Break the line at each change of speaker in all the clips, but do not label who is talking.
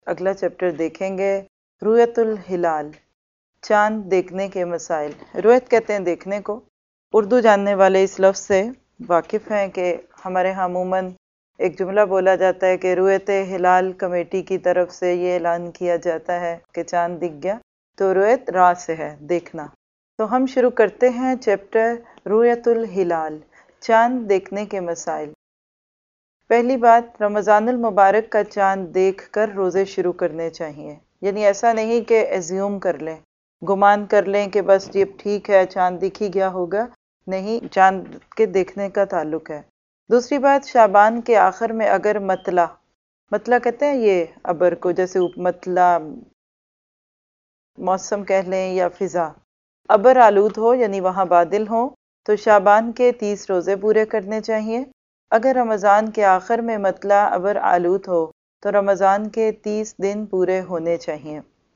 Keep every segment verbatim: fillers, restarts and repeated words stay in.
اگلا چیپٹر دیکھیں گے رؤیت الہلال، چاند دیکھنے کے مسائل۔ رؤیت کہتے ہیں دیکھنے کو۔ اردو جاننے والے اس لفظ سے واقف ہیں کہ ہمارے ہاں عموماً ایک جملہ بولا جاتا ہے کہ رؤیت ہلال کمیٹی کی طرف سے یہ اعلان کیا جاتا ہے کہ چاند دکھ گیا، تو رؤیت را سے ہے، دیکھنا۔ تو ہم شروع کرتے ہیں چیپٹر رؤیت الہلال، چاند دیکھنے کے مسائل۔ پہلی بات، رمضان المبارک کا چاند دیکھ کر روزے شروع کرنے چاہیے، یعنی ایسا نہیں کہ ایزیوم کر لیں، گمان کر لیں کہ بس یہ ٹھیک ہے چاند دکھ ہی گیا ہوگا، نہیں، چاند کے دیکھنے کا تعلق ہے۔ دوسری بات، شعبان کے آخر میں اگر مطلع، مطلع کہتے ہیں یہ ابر کو، جیسے مطلع موسم کہہ لیں یا فضا، ابر آلود ہو یعنی وہاں بادل ہوں تو شعبان کے تیس روزے پورے کرنے چاہیے۔ اگر رمضان کے آخر میں مطلع ابر آلود ہو تو رمضان کے تیس دن پورے ہونے چاہیے۔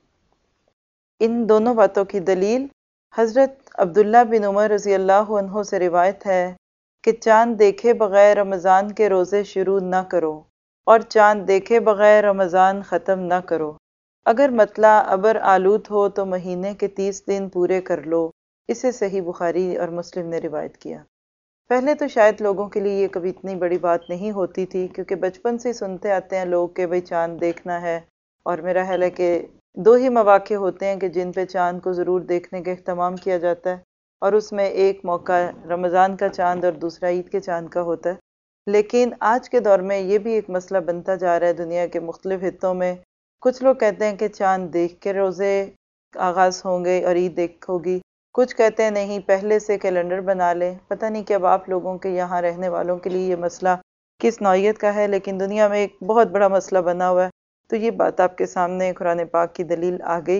ان دونوں باتوں کی دلیل حضرت عبداللہ بن عمر رضی اللہ عنہ سے روایت ہے کہ چاند دیکھے بغیر رمضان کے روزے شروع نہ کرو اور چاند دیکھے بغیر رمضان ختم نہ کرو۔ اگر مطلع ابر آلود ہو تو مہینے کے تیس دن پورے کر لو۔ اسے صحیح بخاری اور مسلم نے روایت کیا۔ پہلے تو شاید لوگوں کے لیے یہ کبھی اتنی بڑی بات نہیں ہوتی تھی، کیونکہ بچپن سے سنتے آتے ہیں لوگ کہ بھئی چاند دیکھنا ہے، اور میرا خیال ہے کہ دو ہی مواقع ہوتے ہیں کہ جن پہ چاند کو ضرور دیکھنے کا اہتمام کیا جاتا ہے، اور اس میں ایک موقع رمضان کا چاند اور دوسرا عید کے چاند کا ہوتا ہے۔ لیکن آج کے دور میں یہ بھی ایک مسئلہ بنتا جا رہا ہے دنیا کے مختلف خطوں میں۔ کچھ لوگ کہتے ہیں کہ چاند دیکھ کے روزے آغاز ہوں گے اور عید دیکھ ہوگی، کچھ کہتے ہیں نہیں پہلے سے کیلنڈر بنا لیں۔ پتہ نہیں کہ اب آپ لوگوں کے یہاں رہنے والوں کے لیے یہ مسئلہ کس نوعیت کا ہے، لیکن دنیا میں ایک بہت بڑا مسئلہ بنا ہوا ہے۔ تو یہ بات آپ کے سامنے قرآن پاک کی دلیل آ گئی۔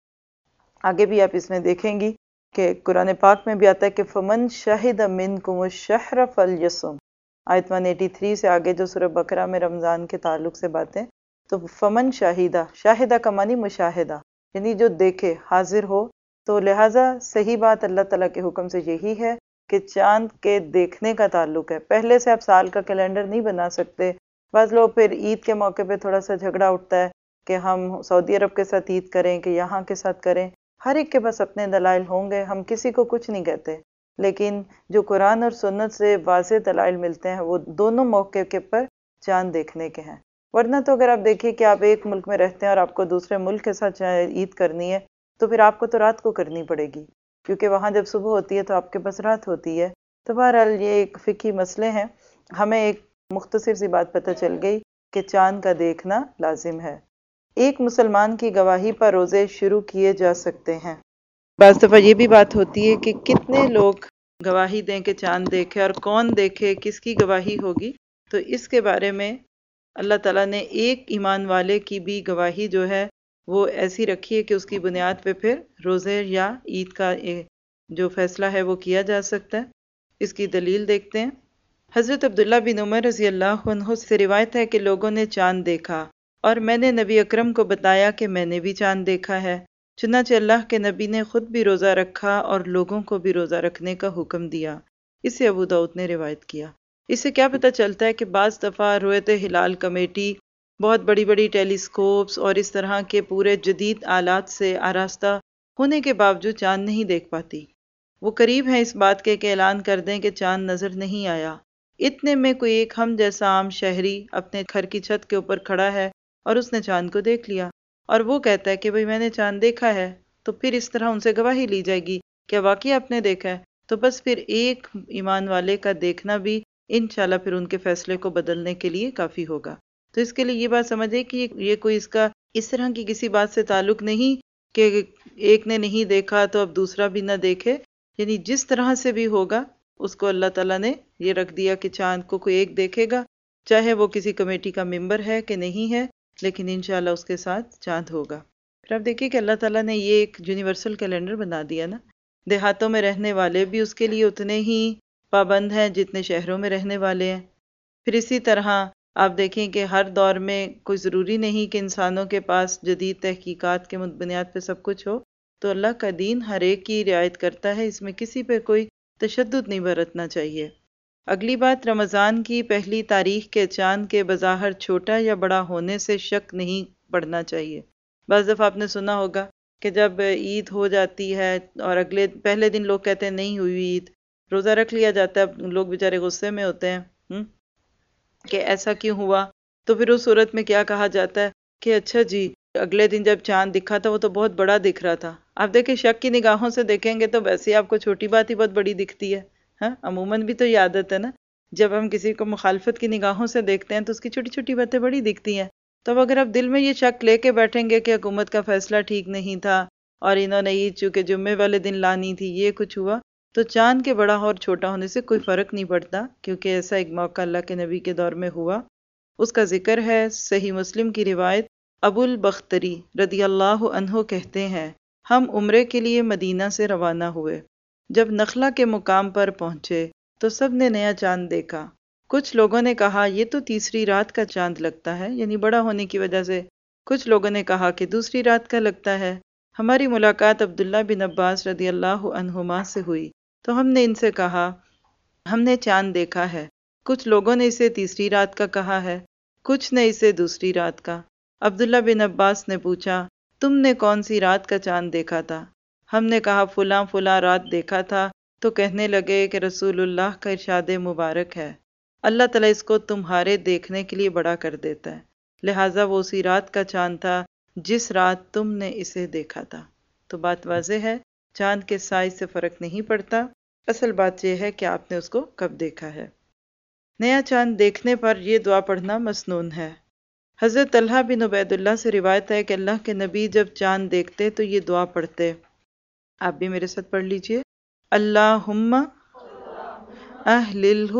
آگے بھی آپ اس میں دیکھیں گی کہ قرآن پاک میں بھی آتا ہے کہ فَمَن شَهِدَ مِنْكُمُ الشَّهْرَ فَلْيَصُمْ، آیت ایک سو تراسی سے آگے جو سورہ بقرہ میں رمضان کے تعلق سے باتیں، تو فمن شاہدہ، شاہدہ کا معنی مشاہدہ، یعنی جو دیکھے، حاضر ہو۔ تو لہٰذا صحیح بات اللہ تعالیٰ کے حکم سے یہی ہے کہ چاند کے دیکھنے کا تعلق ہے۔ پہلے سے آپ سال کا کیلنڈر نہیں بنا سکتے۔ بعض لوگ پھر عید کے موقع پہ تھوڑا سا جھگڑا اٹھتا ہے کہ ہم سعودی عرب کے ساتھ عید کریں کہ یہاں کے ساتھ کریں۔ ہر ایک کے پاس اپنے دلائل ہوں گے، ہم کسی کو کچھ نہیں کہتے، لیکن جو قرآن اور سنت سے واضح دلائل ملتے ہیں وہ دونوں موقع کے پر چاند دیکھنے کے ہیں۔ ورنہ تو اگر آپ دیکھیں کہ آپ ایک ملک میں رہتے ہیں اور آپ کو دوسرے ملک کے ساتھ عید کرنی ہے تو پھر آپ کو تو رات کو کرنی پڑے گی، کیونکہ وہاں جب صبح ہوتی ہے تو آپ کے پاس رات ہوتی ہے۔ تو بہرحال یہ ایک فقہی مسئلے ہیں۔ ہمیں ایک مختصر سی بات پتہ چل گئی کہ چاند کا دیکھنا لازم ہے۔ ایک مسلمان کی گواہی پر روزے شروع کیے جا سکتے ہیں۔ بعض دفعہ یہ بھی بات ہوتی ہے کہ کتنے لوگ گواہی دیں کہ چاند دیکھے اور کون دیکھے، کس کی گواہی ہوگی۔ تو اس کے بارے میں اللہ تعالیٰ نے ایک ایمان والے کی بھی گواہی جو ہے وہ ایسی رکھی ہے کہ اس کی بنیاد پہ پھر روزے یا عید کا جو فیصلہ ہے وہ کیا جا سکتا ہے۔ اس کی دلیل دیکھتے ہیں۔ حضرت عبداللہ بن عمر رضی اللہ عنہ سے روایت ہے کہ لوگوں نے چاند دیکھا اور میں نے نبی اکرم کو بتایا کہ میں نے بھی چاند دیکھا ہے۔ چنانچہ اللہ کے نبی نے خود بھی روزہ رکھا اور لوگوں کو بھی روزہ رکھنے کا حکم دیا۔ اسے ابو داؤد نے روایت کیا۔ اس سے کیا پتہ چلتا ہے کہ بعض دفعہ رؤیت ہلال کمیٹی بہت بڑی بڑی ٹیلیسکوپس اور اس طرح کے پورے جدید آلات سے آراستہ ہونے کے باوجود چاند نہیں دیکھ پاتی۔ وہ قریب ہیں اس بات کے کہ اعلان کر دیں کہ چاند نظر نہیں آیا۔ اتنے میں کوئی ایک ہم جیسا عام شہری اپنے گھر کی چھت کے اوپر کھڑا ہے اور اس نے چاند کو دیکھ لیا، اور وہ کہتا ہے کہ بھئی میں نے چاند دیکھا ہے، تو پھر اس طرح ان سے گواہی لی جائے گی کہ واقعی آپ نے دیکھا ہے۔ تو بس پھر ایک ایمان والے کا دیکھنا بھی انشاءاللہ پھر ان کے فیصلے کو بدلنے کے لیے کافی ہوگا۔ تو اس کے لیے یہ بات سمجھے کہ یہ کوئی اس کا اس طرح کی کسی بات سے تعلق نہیں کہ ایک نے نہیں دیکھا تو اب دوسرا بھی نہ دیکھے، یعنی جس طرح سے بھی ہوگا اس کو اللہ تعالیٰ نے یہ رکھ دیا کہ چاند کو کوئی ایک دیکھے گا، چاہے وہ کسی کمیٹی کا ممبر ہے کہ نہیں ہے، لیکن انشاءاللہ اس کے ساتھ چاند ہوگا۔ پھر آپ دیکھیے کہ اللہ تعالیٰ نے یہ ایک یونیورسل کیلنڈر بنا دیا نا، دیہاتوں میں رہنے والے بھی اس کے لیے اتنے ہی پابند ہیں جتنے شہروں میں رہنے والے ہیں۔ پھر اسی طرح آپ دیکھیں کہ ہر دور میں کوئی ضروری نہیں کہ انسانوں کے پاس جدید تحقیقات کے بنیاد پہ سب کچھ ہو، تو اللہ کا دین ہر ایک کی رعایت کرتا ہے، اس میں کسی پہ کوئی تشدد نہیں برتنا چاہیے۔ اگلی بات، رمضان کی پہلی تاریخ کے چاند کے بظاہر چھوٹا یا بڑا ہونے سے شک نہیں پڑھنا چاہیے۔ بعض دفعہ آپ نے سنا ہوگا کہ جب عید ہو جاتی ہے اور اگلے پہلے دن لوگ کہتے ہیں نہیں ہوئی عید، روزہ رکھ لیا جاتا ہے، لوگ بیچارے غصے میں ہوتے ہیں ہم، کہ ایسا کیوں ہوا، تو پھر اس صورت میں کیا کہا جاتا ہے کہ اچھا جی اگلے دن جب چاند دکھا تھا وہ تو بہت بڑا دکھ رہا تھا۔ آپ دیکھیں شک کی نگاہوں سے دیکھیں گے تو ویسے ہی آپ کو چھوٹی بات ہی بہت بڑی دکھتی ہے، ہاں عموماً بھی تو یہ عادت ہے نا، جب ہم کسی کو مخالفت کی نگاہوں سے دیکھتے ہیں تو اس کی چھوٹی چھوٹی باتیں بڑی دکھتی ہیں۔ تو اب اگر آپ دل میں یہ شک لے کے بیٹھیں گے کہ حکومت کا فیصلہ ٹھیک نہیں تھا اور انہوں نے عید چونکہ جمعے والے دن لانی تھی یہ کچھ ہوا، تو چاند کے بڑا اور چھوٹا ہونے سے کوئی فرق نہیں پڑتا، کیونکہ ایسا ایک موقع اللہ کے نبی کے دور میں ہوا۔ اس کا ذکر ہے صحیح مسلم کی روایت، ابو البختری رضی اللہ عنہ کہتے ہیں ہم عمرے کے لیے مدینہ سے روانہ ہوئے، جب نخلا کے مقام پر پہنچے تو سب نے نیا چاند دیکھا۔ کچھ لوگوں نے کہا یہ تو تیسری رات کا چاند لگتا ہے، یعنی بڑا ہونے کی وجہ سے۔ کچھ لوگوں نے کہا کہ دوسری رات کا لگتا ہے۔ ہماری ملاقات عبداللہ بن عباس رضی اللہ عنہما سے ہوئی تو ہم نے ان سے کہا ہم نے چاند دیکھا ہے۔ کچھ لوگوں نے اسے تیسری رات کا کہا ہے، کچھ نے اسے دوسری رات کا۔ عبداللہ بن عباس نے پوچھا تم نے کون سی رات کا چاند دیکھا تھا؟ ہم نے کہا فلاں فلاں رات دیکھا تھا، تو کہنے لگے کہ رسول اللہ کا ارشاد مبارک ہے اللہ تعالیٰ اس کو تمہارے دیکھنے کے لیے بڑا کر دیتا ہے، لہٰذا وہ اسی رات کا چاند تھا جس رات تم نے اسے دیکھا تھا۔ تو بات واضح ہے، چاند کے سائز سے فرق نہیں پڑتا، اصل بات یہ ہے کہ آپ نے اس کو کب دیکھا ہے۔ نیا چاند دیکھنے پر یہ دعا پڑھنا مسنون ہے۔ حضرت طلحہ بن عبید اللہ سے روایت ہے کہ اللہ کے نبی جب چاند دیکھتے تو یہ دعا پڑھتے، آپ بھی میرے ساتھ پڑھ لیجئے، اللہم اہللہ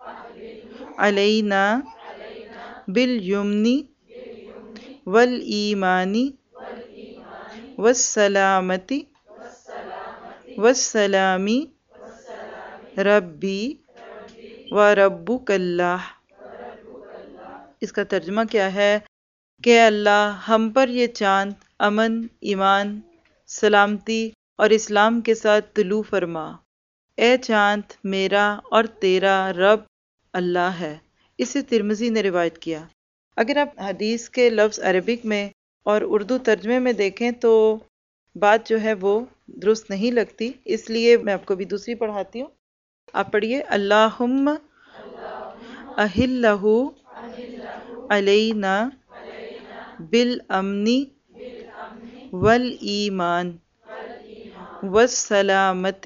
علینا بالیمن والایمان والسلامۃ والسلام ربی وربک اللہ۔ اس کا ترجمہ کیا ہے کہ اللہ ہم پر یہ چاند امن، ایمان، سلامتی اور اسلام کے ساتھ طلوع فرما۔ اے چاند میرا اور تیرا رب اللہ ہے۔ اسے ترمذی نے روایت کیا۔ اگر آپ حدیث کے لفظ عربک میں اور اردو ترجمے میں دیکھیں تو بات جو ہے وہ درست نہیں لگتی، اس لیے میں آپ کو بھی دوسری پڑھاتی ہوں، آپ پڑھیے اللہم اہلہ علینا بالامن والایمان والسلامۃ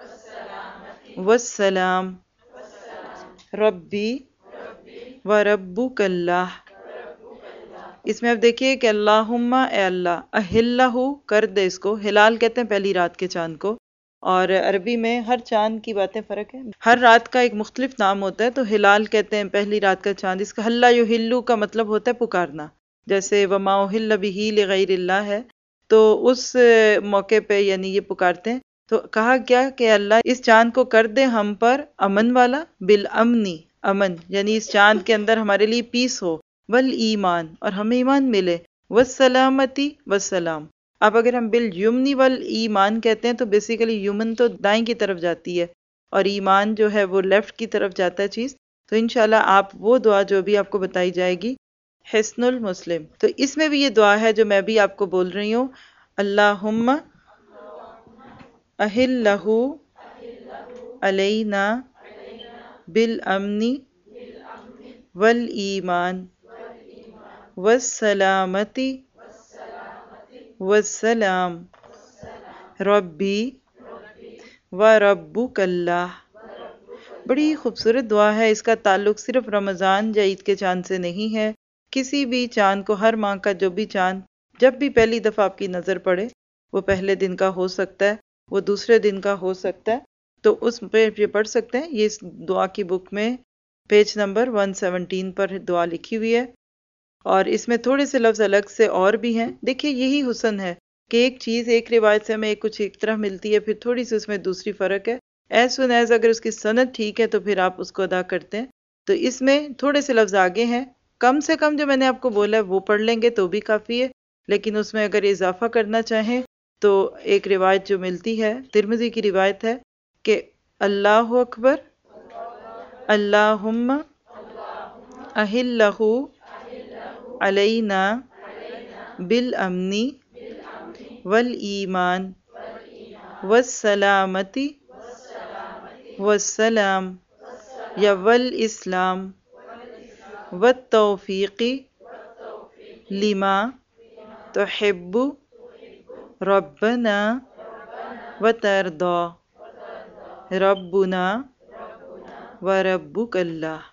والسلام ربی وربک اللہ۔ اس میں آپ دیکھیے کہ اللہم اے اللہ، اہلہ کر دے، اس کو ہلال کہتے ہیں پہلی رات کے چاند کو، اور عربی میں ہر چاند کی باتیں فرق ہے، ہر رات کا ایک مختلف نام ہوتا ہے، تو ہلال کہتے ہیں پہلی رات کا چاند، اس کا حلہ یحلو کا مطلب ہوتا ہے پکارنا، جیسے وما احل بہ لغیر اللہ ہے، تو اس موقع پہ یعنی یہ پکارتے ہیں۔ تو کہا کیا کہ اللہ اس چاند کو کر دے ہم پر امن والا، بالامنی امن، یعنی اس چاند کے اندر ہمارے لیے پیس ہو، والایمان اور ہمیں ایمان ملے، والسلامتی والسلام۔ اب اگر ہم بالیمنی والایمان کہتے ہیں تو بیسیکلی یمن تو دائیں کی طرف جاتی ہے اور ایمان جو ہے وہ لیفٹ کی طرف جاتا ہے چیز، تو انشاءاللہ آپ وہ دعا جو بھی آپ کو بتائی جائے گی حسن المسلم، تو اس میں بھی یہ دعا ہے جو میں بھی آپ کو بول رہی ہوں، اللہم اہلہ علینا بالامن والایمان والسلامۃ والسلام ربی وربک اللہ۔ بڑی خوبصورت دعا ہے، اس کا تعلق صرف رمضان یا عید کے چاند سے نہیں ہے، کسی بھی چاند کو، ہر ماہ کا جو بھی چاند جب بھی پہلی دفعہ آپ کی نظر پڑے، وہ پہلے دن کا ہو سکتا ہے، وہ دوسرے دن کا ہو سکتا ہے، تو اس پہ یہ پڑھ سکتے ہیں۔ یہ اس دعا کی بک میں پیج نمبر ایک سو سترہ پر دعا لکھی ہوئی ہے، اور اس میں تھوڑے سے لفظ الگ سے اور بھی ہیں۔ دیکھیے یہی حسن ہے کہ ایک چیز ایک روایت سے ہمیں کچھ ایک طرح ملتی ہے، پھر تھوڑی سی اس میں دوسری فرق ہے، ایز سن ایز اگر اس کی سند ٹھیک ہے تو پھر آپ اس کو ادا کرتے ہیں۔ تو اس میں تھوڑے سے لفظ آگے ہیں، کم سے کم جو میں نے آپ کو بولا ہے وہ پڑھ لیں گے تو بھی کافی ہے، لیکن اس میں اگر اضافہ کرنا چاہیں تو ایک روایت جو ملتی ہے، ترمذی کی روایت ہے کہ اللہ اکبر اللہم اہلہ علینا بالامنی والایمان والسلامتی والسلام یا والاسلام والتوفیق لما تحب ربنا وترضى ربنا وربک اللہ۔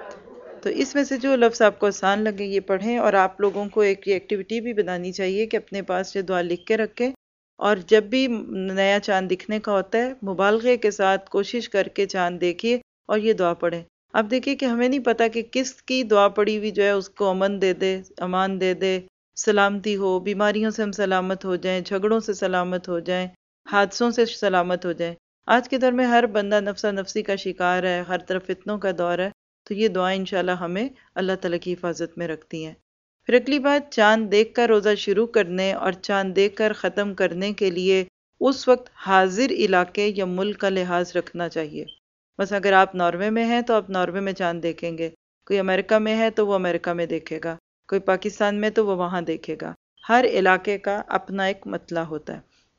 تو اس میں سے جو لفظ آپ کو آسان لگے یہ پڑھیں، اور آپ لوگوں کو ایک ایکٹیویٹی بھی بنانی چاہیے کہ اپنے پاس یہ دعا لکھ کے رکھیں، اور جب بھی نیا چاند دکھنے کا ہوتا ہے مبالغے کے ساتھ کوشش کر کے چاند دیکھیے اور یہ دعا پڑھیں۔ اب دیکھیے کہ ہمیں نہیں پتا کہ کس کی دعا پڑی ہوئی جو ہے اس کو امن دے دے، امان دے دے، سلامتی ہو، بیماریوں سے ہم سلامت ہو جائیں، جھگڑوں سے سلامت ہو جائیں، حادثوں سے سلامت ہو جائیں۔ آج کے دور میں ہر بندہ نفسا نفسی کا شکار ہے، ہر طرف فتنوں کا دور ہے، تو یہ دعائیں انشاءاللہ ہمیں اللہ تعالیٰ کی حفاظت میں رکھتی ہیں۔ پھر اگلی بات، چاند دیکھ کر روزہ شروع کرنے اور چاند دیکھ کر ختم کرنے کے لیے اس وقت حاضر علاقے یا ملک کا لحاظ رکھنا چاہیے۔ بس اگر آپ ناروے میں ہیں تو آپ ناروے میں چاند دیکھیں گے، کوئی امریکہ میں ہے تو وہ امریکہ میں دیکھے گا، کوئی پاکستان میں تو وہ وہاں دیکھے گا۔ ہر علاقے کا اپنا ایک مطلع ہوتا ہے۔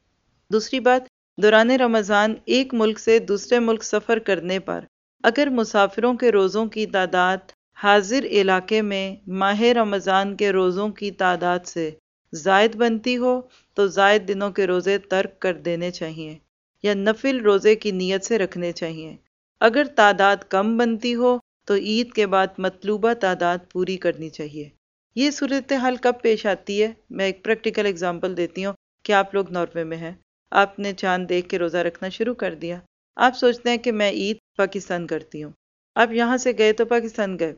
دوسری بات، دوران رمضان ایک ملک سے دوسرے ملک سفر کرنے پر اگر مسافروں کے روزوں کی تعداد حاضر علاقے میں ماہ رمضان کے روزوں کی تعداد سے زائد بنتی ہو تو زائد دنوں کے روزے ترک کر دینے چاہیے یا نفل روزے کی نیت سے رکھنے چاہیے۔ اگر تعداد کم بنتی ہو تو عید کے بعد مطلوبہ تعداد پوری کرنی چاہیے۔ یہ صورتحال کب پیش آتی ہے؟ میں ایک پریکٹیکل اگزامپل دیتی ہوں کہ آپ لوگ ناروے میں ہیں، آپ نے چاند دیکھ کے روزہ رکھنا شروع کر دیا، آپ سوچتے ہیں کہ میں عید پاکستان کرتی ہوں، آپ یہاں سے گئے تو پاکستان گئے،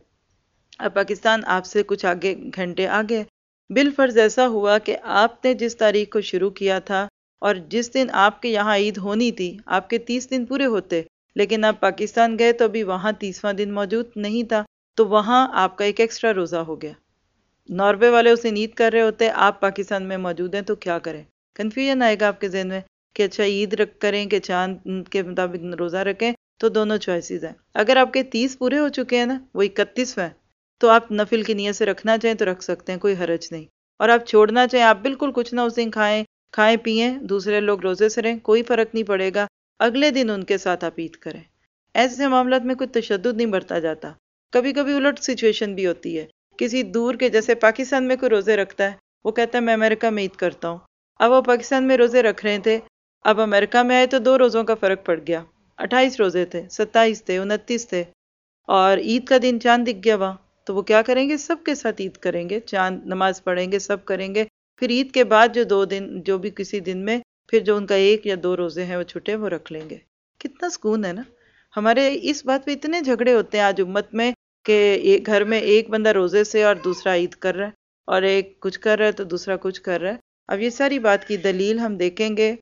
اب پاکستان آپ سے کچھ آگے گھنٹے آگے، بالفرض ایسا ہوا کہ آپ نے جس تاریخ کو شروع کیا تھا اور جس دن آپ کے یہاں عید ہونی تھی آپ کے تیس دن پورے ہوتے، لیکن آپ پاکستان گئے تو ابھی وہاں تیسواں دن موجود نہیں تھا، تو وہاں آپ کا ایک ایکسٹرا روزہ ہو گیا۔ ناروے والے اس دن عید کر رہے ہوتے، آپ پاکستان میں موجود ہیں، تو کیا کریں؟ کنفیوژن آئے گا آپ کے ذہن میں کہ اچھا عید رکھ کریں کہ چاند کے مطابق روزہ رکھیں، تو دونوں چوائسیز ہیں۔ اگر آپ کے تیس پورے ہو چکے ہیں نا، وہ اکتیسواں تو آپ نفل کی نیت سے رکھنا چاہیں تو رکھ سکتے ہیں، کوئی حرج نہیں، اور آپ چھوڑنا چاہیں آپ بالکل کچھ نہ اس دن کھائیں کھائیں پئیں، دوسرے لوگ روزے سے رہیں، کوئی فرق نہیں پڑے گا، اگلے دن ان کے ساتھ آپ عید کریں۔ ایسے معاملات میں کوئی تشدد نہیں برتا جاتا۔ کبھی کبھی الٹ سچویشن بھی ہوتی ہے، کسی دور کے، جیسے پاکستان میں کوئی روزے رکھتا ہے، وہ کہتا ہے میں امریکہ میں عید کرتا ہوں، اب وہ پاکستان میں روزے رکھ رہے تھے، اب امریکہ میں آئے تو دو روزوں کا فرق پڑ گیا، اٹھائیس روزے تھے، ستائیس تھے، انتیس تھے، اور عید کا دن چاند دکھ گیا وہاں، تو وہ کیا کریں گے؟ سب کے ساتھ عید کریں گے، چاند نماز پڑھیں گے، سب کریں گے، پھر عید کے بعد جو دو دن، جو بھی کسی دن میں پھر جو ان کا ایک یا دو روزے ہیں وہ چھٹے وہ رکھ لیں گے۔ کتنا سکون ہے نا۔ ہمارے اس بات پہ اتنے جھگڑے ہوتے ہیں آج امت میں کہ ایک گھر میں ایک بندہ روزے سے اور دوسرا عید کر رہا ہے، اور ایک کچھ کر رہا ہے تو دوسرا کچھ کر رہا ہے۔ اب یہ ساری بات کی دلیل ہم دیکھیں گے،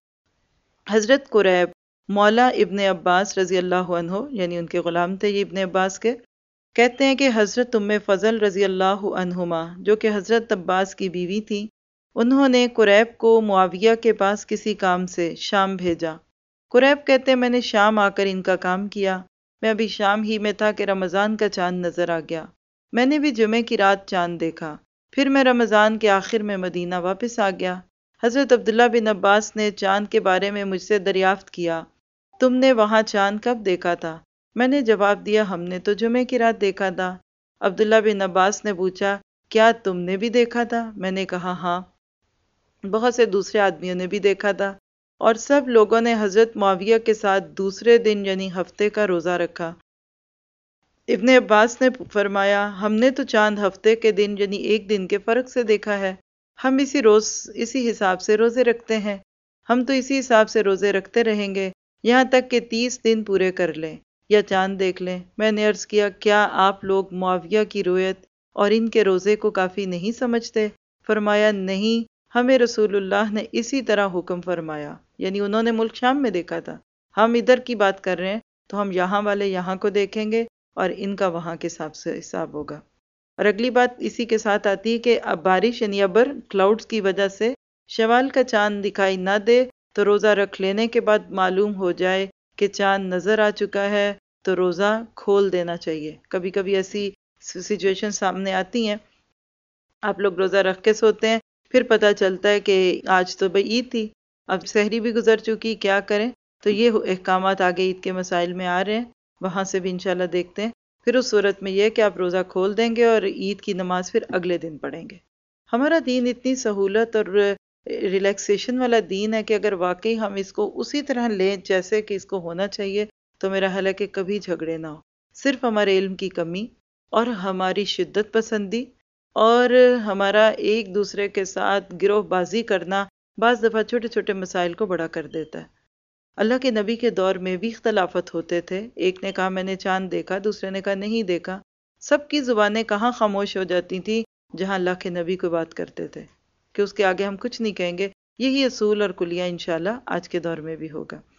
حضرت قریب مولا ابن عباس رضی اللہ عنہ، یعنی ان کے غلام تھے یہ ابن عباس کے، کہتے ہیں کہ حضرت ام فضل رضی اللہ عنہما جو کہ حضرت عباس کی بیوی تھی، انہوں نے قریب کو معاویہ کے پاس کسی کام سے شام بھیجا۔ قریب کہتے ہیں میں نے شام آ کر ان کا کام کیا، میں ابھی شام ہی میں تھا کہ رمضان کا چاند نظر آ گیا، میں نے بھی جمعے کی رات چاند دیکھا، پھر میں رمضان کے آخر میں مدینہ واپس آ گیا۔ حضرت عبداللہ بن عباس نے چاند کے بارے میں مجھ سے دریافت کیا، تم نے وہاں چاند کب دیکھا تھا؟ میں نے جواب دیا ہم نے تو جمعے کی رات دیکھا تھا۔ عبداللہ بن عباس نے پوچھا کیا تم نے بھی دیکھا تھا؟ میں نے کہا ہاں، بہت سے دوسرے آدمیوں نے بھی دیکھا تھا، اور سب لوگوں نے حضرت معاویہ کے ساتھ دوسرے دن یعنی ہفتے کا روزہ رکھا۔ ابن عباس نے فرمایا ہم نے تو چاند ہفتے کے دن یعنی ایک دن کے فرق سے دیکھا ہے، ہم اسی روز اسی حساب سے روزے رکھتے ہیں، ہم تو اسی حساب سے روزے رکھتے رہیں گے یہاں تک کہ تیس دن پورے کر لیں یا چاند دیکھ لیں۔ میں نے عرض کیا کیا آپ لوگ معاویہ کی رویت اور ان کے روزے کو کافی نہیں سمجھتے؟ فرمایا نہیں، ہمیں رسول اللہ نے اسی طرح حکم فرمایا، یعنی انہوں نے ملک شام میں دیکھا تھا، ہم ادھر کی بات کر رہے ہیں تو ہم یہاں والے یہاں کو دیکھیں گے اور ان کا وہاں کے حساب سے حساب ہوگا۔ اور اگلی بات اسی کے ساتھ آتی ہے کہ اب بارش یعنی ابر کلاؤڈز کی وجہ سے شوال کا چاند دکھائی نہ دے تو روزہ رکھ لینے کے بعد معلوم ہو جائے کہ چاند نظر آ چکا ہے تو روزہ کھول دینا چاہیے۔ کبھی کبھی ایسی سچویشن سامنے آتی ہیں، آپ لوگ روزہ رکھ کے سوتے ہیں، پھر پتہ چلتا ہے کہ آج تو بھئی عید تھی، اب سحری بھی گزر چکی، کیا کریں؟ تو یہ احکامات آگے عید کے مسائل میں آ رہے ہیں، وہاں سے بھی انشاءاللہ دیکھتے ہیں۔ پھر اس صورت میں یہ کہ آپ روزہ کھول دیں گے اور عید کی نماز پھر اگلے دن پڑھیں گے۔ ہمارا دین اتنی سہولت اور ریلیکسیشن والا دین ہے کہ اگر واقعی ہم اس کو اسی طرح لیں جیسے کہ اس کو ہونا چاہیے تو میرا خیال ہے کہ کبھی جھگڑے نہ ہو۔ صرف ہمارے علم کی کمی اور ہماری شدت پسندی اور ہمارا ایک دوسرے کے ساتھ گروہ بازی کرنا بعض دفعہ چھوٹے چھوٹے مسائل کو بڑا کر دیتا ہے۔ اللہ کے نبی کے دور میں بھی اختلافات ہوتے تھے، ایک نے کہا میں نے چاند دیکھا، دوسرے نے کہا نہیں دیکھا، سب کی زبانیں کہاں خاموش ہو جاتی تھیں جہاں اللہ کے نبی کو بات کرتے تھے کہ اس کے آگے ہم کچھ نہیں کہیں گے۔ یہی اصول اور کلیہ انشاءاللہ آج کے دور میں بھی ہوگا۔